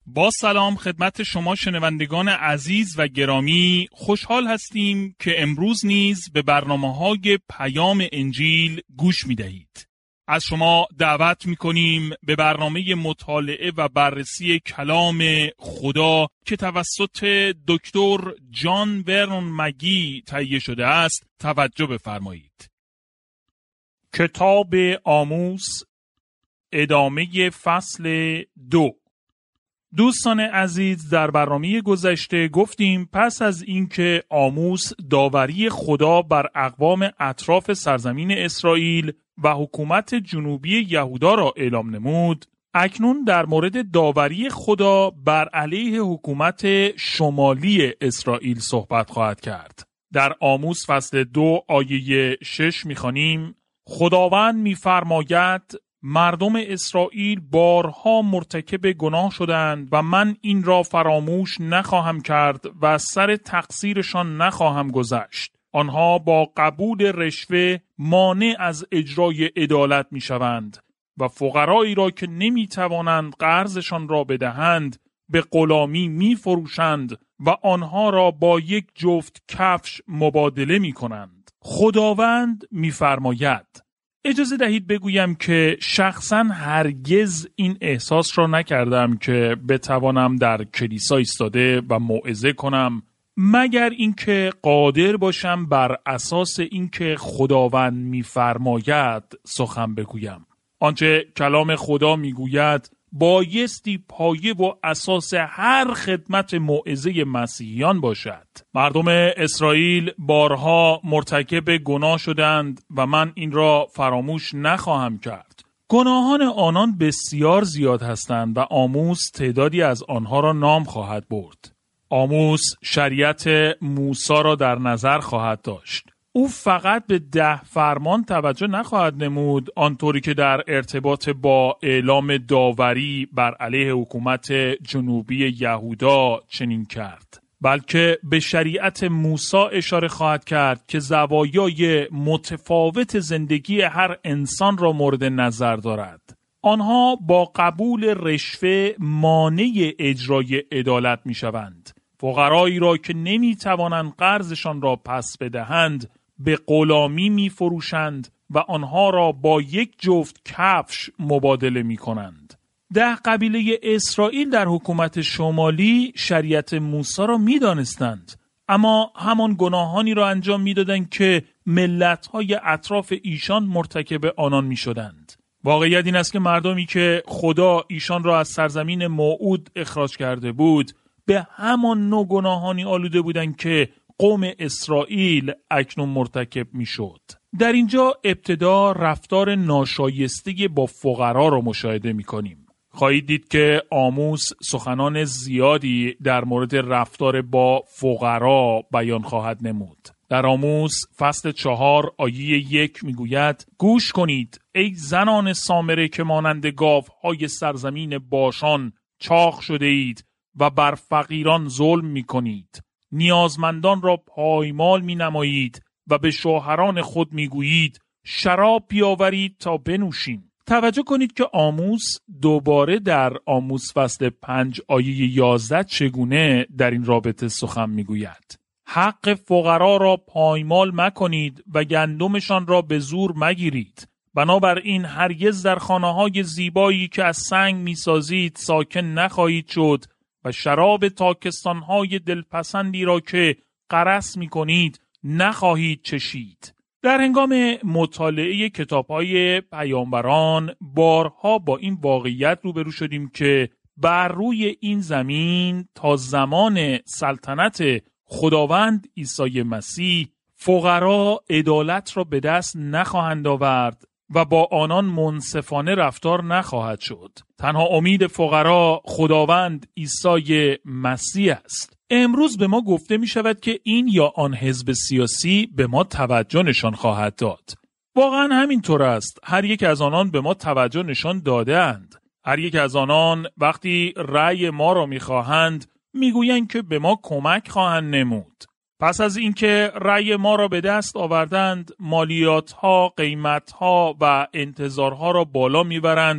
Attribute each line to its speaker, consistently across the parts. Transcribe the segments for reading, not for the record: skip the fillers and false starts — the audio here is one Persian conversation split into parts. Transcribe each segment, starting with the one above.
Speaker 1: با سلام خدمت شما شنوندگان عزیز و گرامی، خوشحال هستیم که امروز نیز به برنامه‌های پیام انجیل گوش می‌دهید. از شما دعوت می‌کنیم به برنامه مطالعه و بررسی کلام خدا که توسط دکتر جان ورنون مگی تهیه شده است توجه بفرمایید. کتاب آموس، ادامه فصل 2. دوستان عزیز، در برنامه گذشته گفتیم پس از اینکه آموس داوری خدا بر اقوام اطراف سرزمین اسرائیل و حکومت جنوبی یهودا را اعلام نمود، اکنون در مورد داوری خدا بر علیه حکومت شمالی اسرائیل صحبت خواهد کرد. در آموس فصل 2 آیه 6 می‌خوانیم: خداوند می‌فرماید مردم اسرائیل بارها مرتکب گناه شدند و من این را فراموش نخواهم کرد و سر تقصیرشان نخواهم گذشت. آنها با قبول رشوه مانع از اجرای عدالت می شوند و فقرایی را که نمی توانند قرضشان را بدهند به غلامی می فروشند و آنها را با یک جفت کفش مبادله می کنند. خداوند می فرماید. اجازه دهید بگویم که شخصاً هرگز این احساس را نکردم که بتوانم در کلیسا ایستاده و موعظه کنم مگر اینکه قادر باشم بر اساس اینکه خداوند می‌فرماید سخن بگویم. آنچه کلام خدا میگوید بایستی پایه و اساس هر خدمت موعظه مسیحیان باشد. مردم اسرائیل بارها مرتکب گناه شدند و من این را فراموش نخواهم کرد. گناهان آنان بسیار زیاد هستند و آموس تعدادی از آنها را نام خواهد برد. آموس شریعت موسی را در نظر خواهد داشت. او فقط به 10 فرمان توجه نخواهد نمود آنطوری که در ارتباط با اعلام داوری بر علیه حکومت جنوبی یهودا چنین کرد، بلکه به شریعت موسی اشاره خواهد کرد که زوایای متفاوت زندگی هر انسان را مورد نظر دارد. آنها با قبول رشوه مانع اجرای عدالت می شوند. فقرایی را که نمی توانند قرضشان را پس بدهند به غلامی می فروشند و آنها را با یک جفت کفش مبادله می کنند. 10 قبیله اسرائیل در حکومت شمالی شریعت موسی را می دانستند، اما همان گناهانی را انجام می دادند که ملت‌های اطراف ایشان مرتکب آنان می شدند. واقعیت این است که مردمی که خدا ایشان را از سرزمین موعود اخراج کرده بود به همان نوع گناهانی آلوده بودند که قوم اسرائیل اکنون مرتکب می شد. در اینجا ابتدا رفتار ناشایسته با فقرا را مشاهده می کنیم. خواهید دید که آموس سخنان زیادی در مورد رفتار با فقرا بیان خواهد نمود. در آموس فصل 4 آیه 1 می گوید: گوش کنید ای زنان سامره که مانند گاوهای سرزمین باشان چاق شده اید و بر فقیران ظلم می کنید. نیازمندان را پایمال می نمایید و به شوهران خود می گویید شراب بیاورید تا بنوشیم. توجه کنید که آموس دوباره در آموس فصل 5 آیه 11 چگونه در این رابطه سخن می گوید. حق فقرا را پایمال مکنید و گندمشان را به زور مگیرید. بنابراین هرگز در خانه‌های زیبایی که از سنگ می‌سازید ساکن نخواهید شد و شراب تاکستان‌های دلپسندی را که غرس می‌کنید نخواهید چشید. در هنگام مطالعه کتاب‌های پیامبران بارها با این واقعیت روبرو شدیم که بر روی این زمین تا زمان سلطنت خداوند عیسی مسیح فقرا عدالت را به دست نخواهند آورد و با آنان منصفانه رفتار نخواهد شد. تنها امید فقرا خداوند عیسی مسیح است. امروز به ما گفته می شود که این یا آن حزب سیاسی به ما توجه نشان خواهد داد. واقعا همینطور است. هر یک از آنان به ما توجه نشان داده‌اند. هر یک از آنان وقتی رأی ما را می خواهند می گویند که به ما کمک خواهند نمود. پس از اینکه رأی ما را به دست آوردند، مالیات‌ها، قیمت‌ها و انتظارها را بالا می‌برند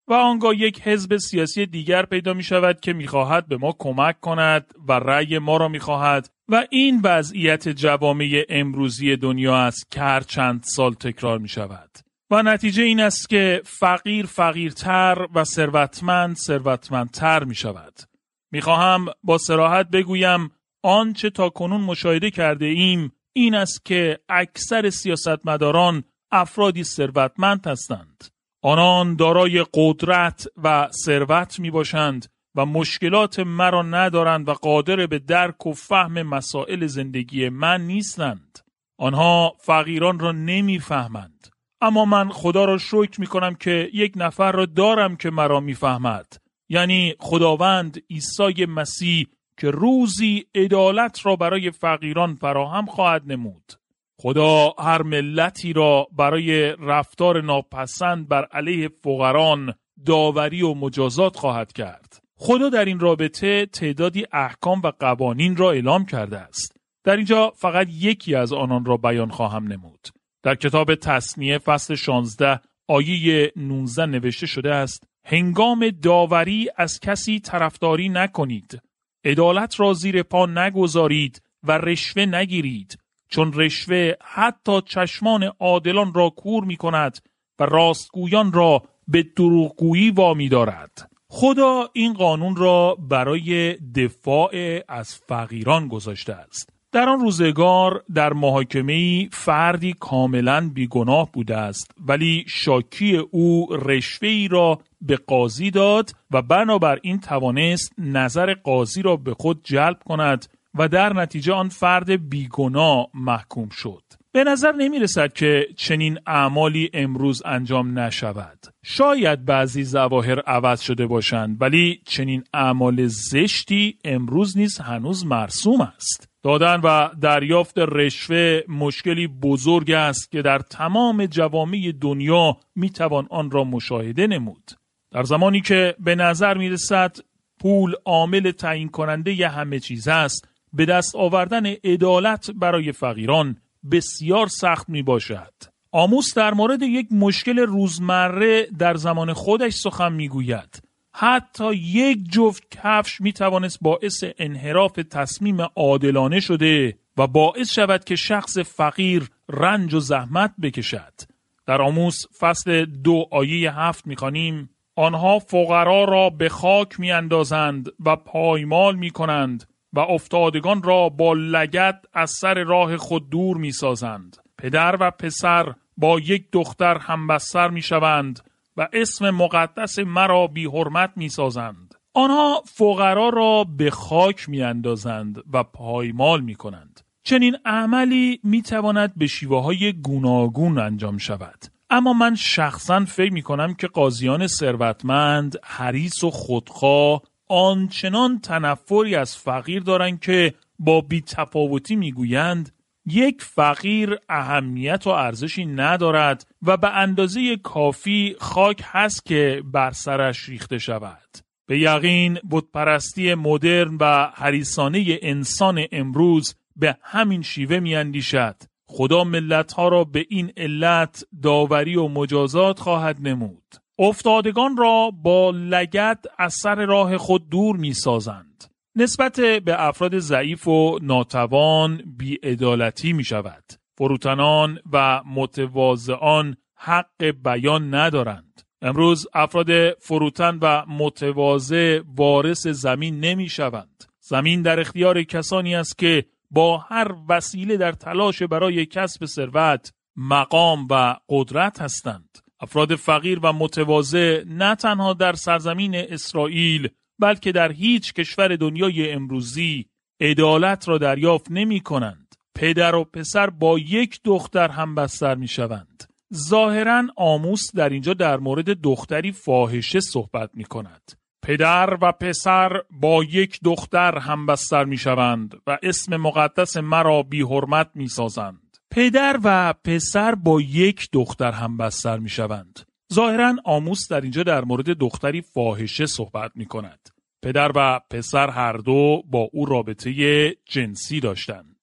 Speaker 1: و آنگاه یک حزب سیاسی دیگر پیدا می شود که می خواهد به ما کمک کند و رأی ما را می خواهد و این وضعیت جوامع امروزی دنیا است که هر چند سال تکرار می شود. و نتیجه این است که فقیر فقیرتر و ثروتمند ثروتمندتر می شود. می خواهم با صراحت بگویم آنچه تا کنون مشاهده کرده ایم این است که اکثر سیاستمداران افرادی ثروتمند هستند. آنان دارای قدرت و ثروت می باشند و مشکلات مرا ندارند و قادر به درک و فهم مسائل زندگی من نیستند. آنها فقیران را نمی فهمند. اما من خدا را شکر می کنم که یک نفر را دارم که مرا می فهمد. یعنی خداوند عیسی مسیح که روزی عدالت را برای فقیران فراهم خواهد نمود. خدا هر ملتی را برای رفتار ناپسند بر علیه فقران داوری و مجازات خواهد کرد. خدا در این رابطه تعدادی احکام و قوانین را اعلام کرده است. در اینجا فقط یکی از آنان را بیان خواهم نمود. در کتاب تثنیه فصل 16 آیه 19 نوشته شده است: هنگام داوری از کسی طرفداری نکنید. عدالت را زیر پا نگذارید و رشوه نگیرید، چون رشوه حتی چشمان عادلان را کور می کند و راستگویان را به دروغگویی وامی دارد. خدا این قانون را برای دفاع از فقیران گذاشته است. در آن روزگار در محاکمه‌ای فردی کاملاً بیگناه بوده است، ولی شاکی او رشوه‌ای را به قاضی داد و بنابراین توانست نظر قاضی را به خود جلب کند و در نتیجه آن فرد بیگناه محکوم شد. به نظر نمی رسد که چنین اعمالی امروز انجام نشود. شاید بعضی ظواهر عوض شده باشند، ولی چنین اعمال زشتی امروز نیز هنوز مرسوم است. دادن و دریافت رشوه مشکلی بزرگ است که در تمام جوامع دنیا می توان آن را مشاهده نمود. در زمانی که به نظر می رسد پول عامل تعیین کننده ی همه چیز است، به دست آوردن عدالت برای فقیران بسیار سخت می باشد. آموس در مورد یک مشکل روزمره در زمان خودش سخن می گوید. حتی یک جفت کفش می توانست باعث انحراف تصمیم عادلانه شده و باعث شود که شخص فقیر رنج و زحمت بکشد. در آموس فصل 2 آیه 7 می خوانیم: آنها فقرا را به خاک می اندازند و پایمال می کنند و افتادگان را با لگد از سر راه خود دور می سازند. پدر و پسر با یک دختر همبستر می شوند و اسم مقدس مرا بی حرمت می سازند. آنها فقرا را به خاک می اندازند و پایمال می کنند. چنین عملی می تواند به شیوه های گوناگون انجام شود. اما من شخصا فکر می کنم که قاضیان ثروتمند، حریص و خودخواه آنچنان تنفری از فقیر دارند که با بی‌تفاوتی میگویند یک فقیر اهمیت و ارزشی ندارد و به اندازه کافی خاک هست که بر سرش ریخته شود. به یقین بتپرستی مدرن و حریصانه انسان امروز به همین شیوه میاندیشد. خدا ملت‌ها را به این علت داوری و مجازات خواهد نمود. افتادگان را با لگد از سر راه خود دور می سازند. نسبت به افراد ضعیف و ناتوان بی‌عدالتی می شود. فروتنان و متواضعان حق بیان ندارند. امروز افراد فروتن و متواضع وارث زمین نمی شوند. زمین در اختیار کسانی است که با هر وسیله در تلاش برای کسب ثروت، مقام و قدرت هستند. افراد فقیر و متواضع نه تنها در سرزمین اسرائیل بلکه در هیچ کشور دنیای امروزی عدالت را دریافت نمی کنند. پدر و پسر با یک دختر هم بستر می شوند. ظاهراً آموس در اینجا در مورد دختری فاحشه صحبت می کند. پدر و پسر با یک دختر هم بستر می شوند و اسم مقدس مرا بی حرمت می سازند. پدر و پسر با یک دختر هم بستر می شوند. ظاهراً آموس در اینجا در مورد دختری فاحشه صحبت می کند. پدر و پسر هر دو با او رابطه جنسی داشتند.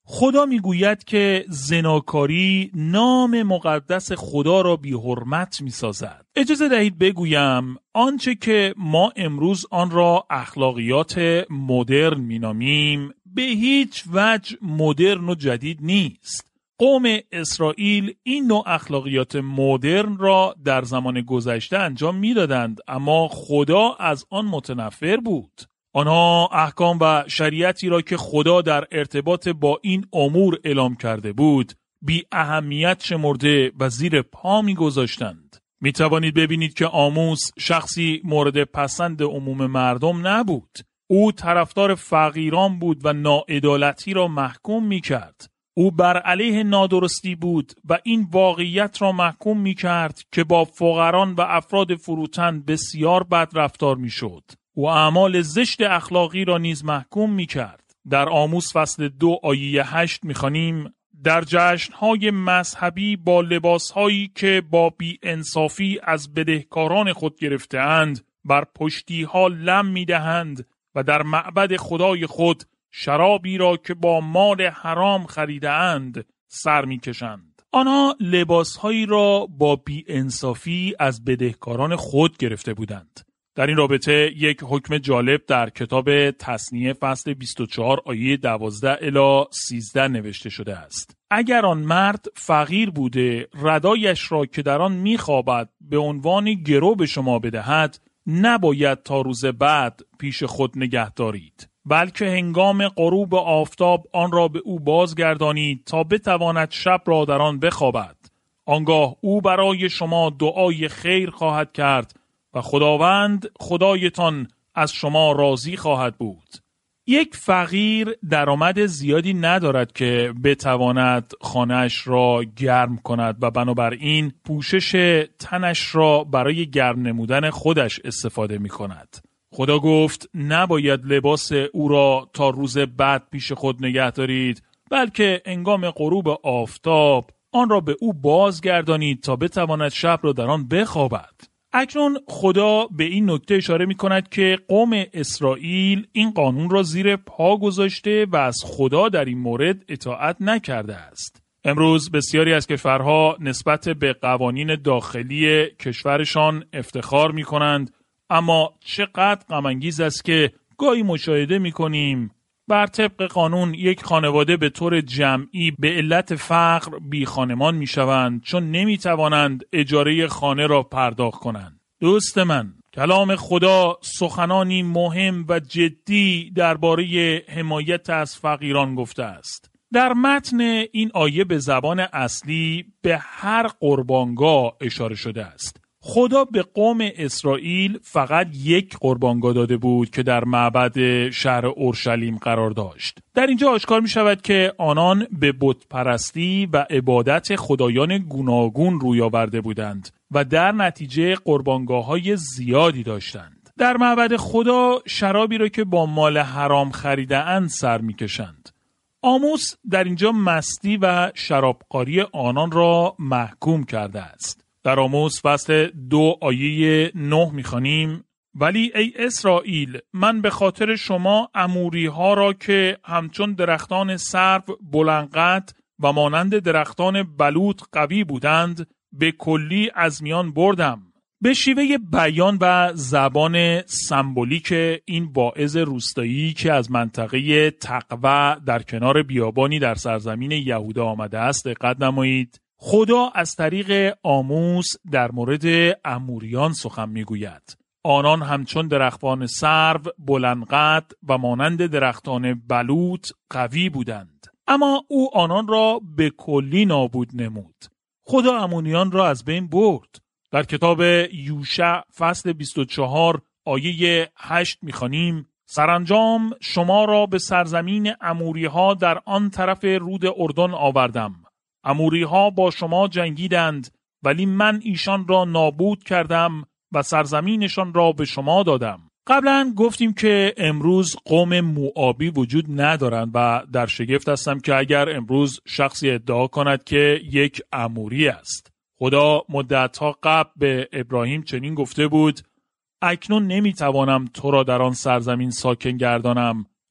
Speaker 1: خدا میگوید که زناکاری نام مقدس خدا را بی حرمت میسازد. اجازه دهید بگویم آنچه که ما امروز آن را اخلاقیات مدرن مینامیم به هیچ وجه مدرن و جدید نیست. قوم اسرائیل این نوع اخلاقیات مدرن را در زمان گذشته انجام میدادند، اما خدا از آن متنفر بود. آنها احکام و شریعتی را که خدا در ارتباط با این امور اعلام کرده بود بی اهمیت شمرده و زیر پا می گذاشتند. می توانید ببینید که آموس شخصی مورد پسند عموم مردم نبود. او طرفدار فقیران بود و ناعدالتی را محکوم می کرد. او بر علیه نادرستی بود و این واقعیت را محکوم می کرد که با فقران و افراد فروتن بسیار بد رفتار می شد. و اعمال زشت اخلاقی را نیز محکوم می کرد. در آموس فصل 2 آیه 8 می خوانیم: در جشنهای مذهبی با لباسهایی که با بی‌انصافی از بدهکاران خود گرفته‌اند بر پشتیها لم می دهند و در معبد خدای خود شرابی را که با مال حرام خریده‌اند سر می کشند. آنها لباسهایی را با بی‌انصافی از بدهکاران خود گرفته بودند. در این رابطه یک حکم جالب در کتاب تثنیه فصل 24 آیه 12 الی 13 نوشته شده است: اگر آن مرد فقیر بوده ردایش را که در آن میخوابد به عنوان گرو به شما بدهد، نباید تا روز بعد پیش خود نگه دارید، بلکه هنگام غروب آفتاب آن را به او بازگردانید تا بتواند شب را در آن بخوابد. آنگاه او برای شما دعای خیر خواهد کرد و خداوند خدایتان از شما راضی خواهد بود. یک فقیر درآمد زیادی ندارد که بتواند خانه‌اش را گرم کند و بنابراین پوشش تنش را برای گرم نمودن خودش استفاده می کند. خدا گفت نباید لباس او را تا روز بعد پیش خود نگه دارید، بلکه هنگام غروب آفتاب آن را به او بازگردانید تا بتواند شب را در آن بخوابد. اکنون خدا به این نکته اشاره می کند که قوم اسرائیل این قانون را زیر پا گذاشته و از خدا در این مورد اطاعت نکرده است. امروز بسیاری از کشورها نسبت به قوانین داخلی کشورشان افتخار می کنند، اما چقدر غم‌انگیز است که گاهی مشاهده می کنیم بر طبق قانون یک خانواده به طور جمعی به علت فقر بی خانمان می شوند چون نمی توانند اجاره خانه را پرداخت کنند. دوست من، کلام خدا سخنانی مهم و جدی درباره حمایت از فقیران گفته است. در متن این آیه به زبان اصلی به هر قربانگاه اشاره شده است. خدا به قوم اسرائیل فقط یک قربانگاه داده بود که در معبد شهر اورشلیم قرار داشت. در اینجا آشکار می شود که آنان به بت پرستی و عبادت خدایان گوناگون روی آورده بودند و در نتیجه قربانگاه‌های زیادی داشتند. در معبد خدا شرابی را که با مال حرام خریده‌اند سر می کشند. آموس در اینجا مستی و شرابخواری آنان را محکوم کرده است. در آموس فصل 2 آیه 9 می‌خوانیم: ولی ای اسرائیل، من به خاطر شما اموری ها را که همچون درختان سرو بلندقد و مانند درختان بلوط قوی بودند به کلی از میان بردم. به شیوه بیان و زبان سمبولیک این واعظ روستایی که از منطقه تقوی در کنار بیابانی در سرزمین یهودا آمده است دقت نمایید. خدا از طریق آموس در مورد اموریان سخن میگوید. آنان همچون درختان سرو بلندقد و مانند درختان بلوط قوی بودند، اما او آنان را به کلی نابود نمود. خدا امونیان را از بین برد. در کتاب یوشع فصل 24 آیه 8 می‌خوانیم: سرانجام شما را به سرزمین اموری‌ها در آن طرف رود اردن آوردم. اموری‌ها با شما جنگیدند، ولی من ایشان را نابود کردم و سرزمینشان را به شما دادم. قبلا گفتیم که امروز قوم موآبی وجود ندارند و در شگفت هستم که اگر امروز شخصی ادعا کند که یک اموری است. خدا مدت‌ها قبل به ابراهیم چنین گفته بود: اکنون نمیتوانم تو را در آن سرزمین ساکن گردانم،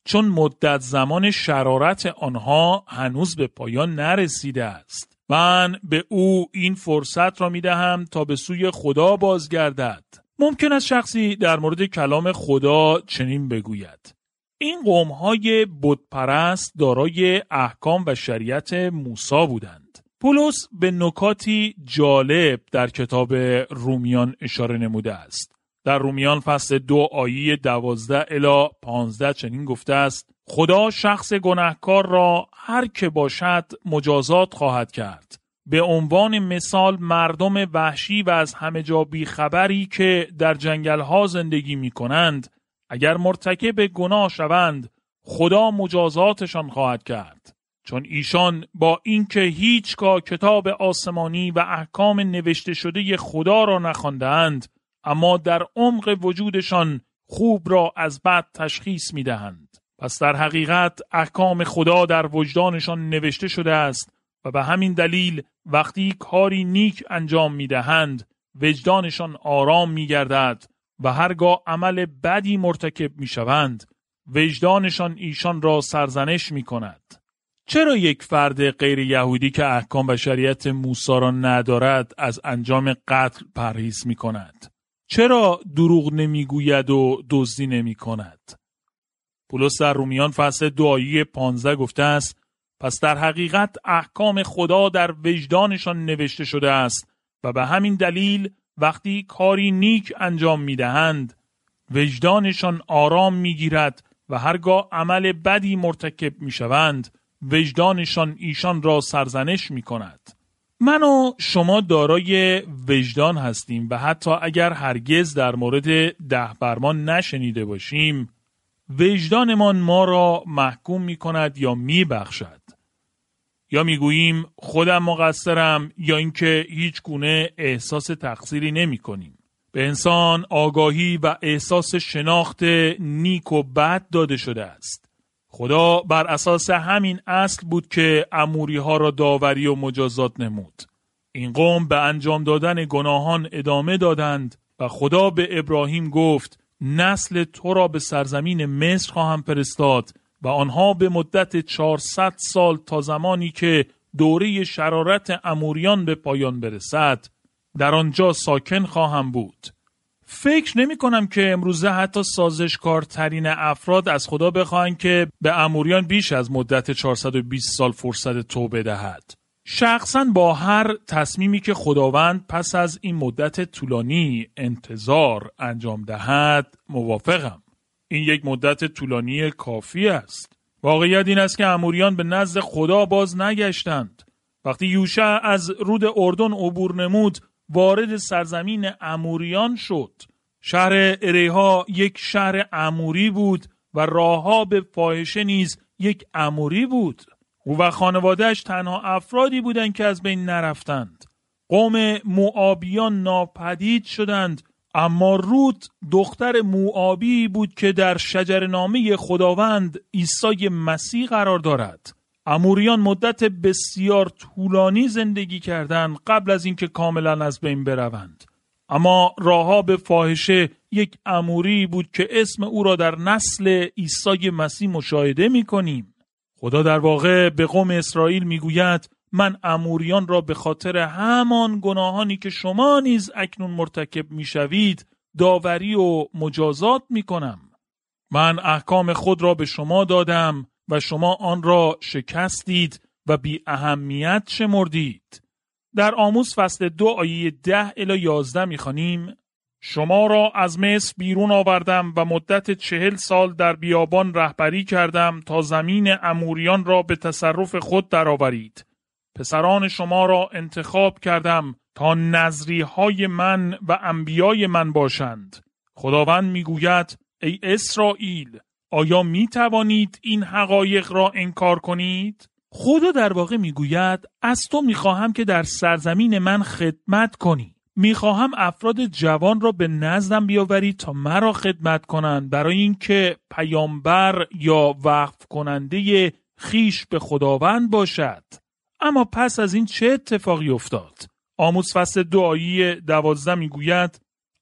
Speaker 1: چون مدت زمان شرارت آنها هنوز به پایان نرسیده است. من به او این فرصت را میدهم تا به سوی خدا بازگردد. ممکن است شخصی در مورد کلام خدا چنین بگوید: این قوم‌های بتپرست دارای احکام و شریعت موسی بودند. پولس به نکاتی جالب در کتاب رومیان اشاره نموده است. در رومیان فصل 2 آیه 12 الی 15 چنین گفته است: خدا شخص گناهکار را هر که باشد مجازات خواهد کرد. به عنوان مثال مردم وحشی و از همه جا بیخبری که در جنگل‌ها زندگی می‌کنند، اگر مرتکب گناه شوند، خدا مجازاتشان خواهد کرد. چون ایشان با اینکه هیچگاه کتاب آسمانی و احکام نوشته شده خدا را نخواندند، اما در عمق وجودشان خوب را از بد تشخیص می‌دهند. پس در حقیقت احکام خدا در وجدانشان نوشته شده است و به همین دلیل وقتی کاری نیک انجام می‌دهند، وجدانشان آرام می‌گردد و هرگاه عمل بدی مرتکب می‌شوند، وجدانشان ایشان را سرزنش می‌کند. چرا یک فرد غیر یهودی که احکام و شریعت موسی را ندارد از انجام قتل پرهیز می‌کند؟ چرا دروغ نمیگوید و دزدی نمی‌کند؟ پولس در رومیان فصل 2 آیه 15 گفته است: پس در حقیقت احکام خدا در وجدانشان نوشته شده است و به همین دلیل وقتی کاری نیک انجام می‌دهند، وجدانشان آرام می‌گیرد و هرگاه عمل بدی مرتکب می‌شوند، وجدانشان ایشان را سرزنش می‌کند. من و شما دارای وجدان هستیم و حتی اگر هرگز در مورد 10 فرمان نشنیده باشیم، وجدانمان ما را محکوم می‌کند یا می‌بخشد. یا می‌گوییم خودم مقصرم، یا اینکه هیچ گونه احساس تقصیری نمی‌کنیم. به انسان آگاهی و احساس شناخت نیک و بد داده شده است. خدا بر اساس همین اصل بود که اموری‌ها را داوری و مجازات نمود. این قوم به انجام دادن گناهان ادامه دادند و خدا به ابراهیم گفت: نسل تو را به سرزمین مصر خواهم فرستاد و آنها به مدت 400 سال تا زمانی که دوره شرارت اموریان به پایان برسد در آنجا ساکن خواهم بود. فکر نمی کنم که امروزه حتی سازشکارترین افراد از خدا بخواهند که به اموریان بیش از مدت 420 سال فرصت توبه دهد. شخصاً با هر تصمیمی که خداوند پس از این مدت طولانی انتظار انجام دهد موافقم. این یک مدت طولانی کافی است. واقعیت این است که اموریان به نزد خدا باز نگشتند. وقتی یوشع از رود اردن عبور نمود، وارد سرزمین اموریان شد. شهر اریحا یک شهر اموری بود و راهاب فاحشه نیز یک اموری بود. او و خانواده‌اش تنها افرادی بودند که از بین نرفتند. قوم موآبیان ناپدید شدند، اما روت دختر موآبی بود که در شجره‌نامه خداوند عیسی مسیح قرار دارد. اموریان مدت بسیار طولانی زندگی کردند قبل از اینکه کاملا از بین بروند. اما راهاب فاحشه یک اموری بود که اسم او را در نسل عیسی مسیح مشاهده می‌کنیم. خدا در واقع به قوم اسرائیل میگوید: من اموریان را به خاطر همان گناهانی که شما نیز اکنون مرتکب میشوید داوری و مجازات میکنم. من احکام خود را به شما دادم و شما آن را شکستید و بی اهمیت شمردید. در آموز فصل 2 آیه 10 الی 11 میخوانیم: شما را از مصر بیرون آوردم و مدت 40 سال در بیابان رهبری کردم تا زمین اموریان را به تصرف خود درآورید. پسران شما را انتخاب کردم تا نذریهای من و انبیای من باشند. خداوند میگوید: ای اسرائیل، آیا می توانید این حقایق را انکار کنید؟ خدا در واقع میگوید: از تو میخواهم که در سرزمین من خدمت کنی. میخواهم افراد جوان را به نزدم بیاوری تا مرا خدمت کنند، برای اینکه پیامبر یا وقف کننده خیش به خداوند باشد. اما پس از این چه اتفاقی افتاد؟ آموز فصل 2 آیه 12 میگوید: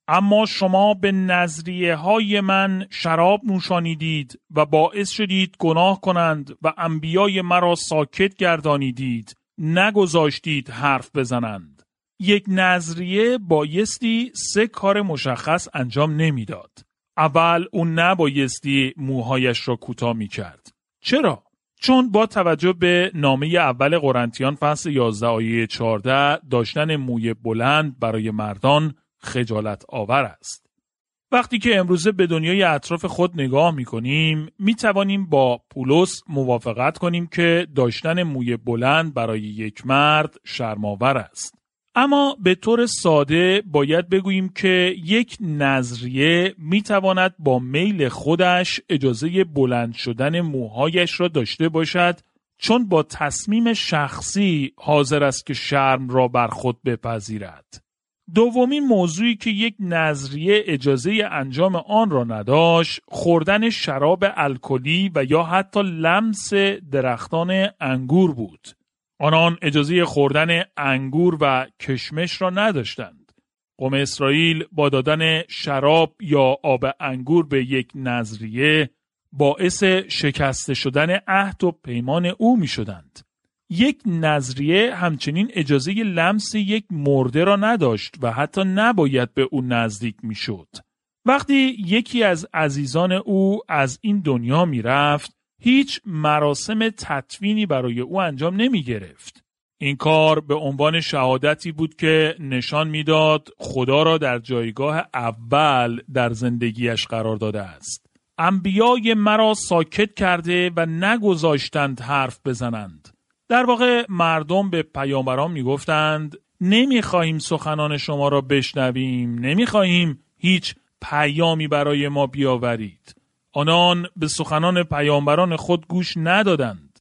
Speaker 1: اما شما به نذریه های من شراب نوشانیدید و باعث شدید گناه کنند و انبیای مرا ساکت گردانیدید، نگذاشتید حرف بزنند. یک نذریه بایستی 3 کار مشخص انجام نمیداد. اول، اون نبایستی موهایش را کوتاه می‌کرد. چرا؟ چون با توجه به نامه اول قرنتیان فصل 11 آیه 14 داشتن موی بلند برای مردان خجالت آور است. وقتی که امروزه به دنیای اطراف خود نگاه می‌کنیم، می‌توانیم با پولس موافقت کنیم که داشتن موی بلند برای یک مرد شرم‌آور است. اما به طور ساده باید بگوییم که یک نذریه میتواند با میل خودش اجازه بلند شدن موهایش را داشته باشد، چون با تصمیم شخصی حاضر است که شرم را بر خود بپذیرد. دومین موضوعی که یک نذریه اجازه انجام آن را نداشت، خوردن شراب الکلی و یا حتی لمس درختان انگور بود. آنان اجازه خوردن انگور و کشمش را نداشتند. قوم اسرائیل با دادن شراب یا آب انگور به یک نذریه باعث شکسته شدن عهد و پیمان او می شدند. یک نذریه همچنین اجازه لمس یک مرده را نداشت و حتی نباید به او نزدیک می شد. وقتی یکی از عزیزان او از این دنیا می رفت، هیچ مراسم تدفینی برای او انجام نمی گرفت. این کار به عنوان شهادتی بود که نشان میداد خدا را در جایگاه اول در زندگیش قرار داده است. انبیای مرا ساکت کرده و نگذاشتند حرف بزنند. در واقع مردم به پیامبران میگفتند نمیخواهیم سخنان شما را بشنویم، نمیخواهیم هیچ پیامی برای ما بیاورید. آنان به سخنان پیامبران خود گوش ندادند.